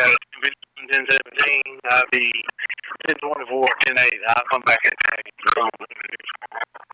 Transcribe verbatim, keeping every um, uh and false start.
got ten seventeen. I'll be ten twenty-four, ten eight. I'll come back and change.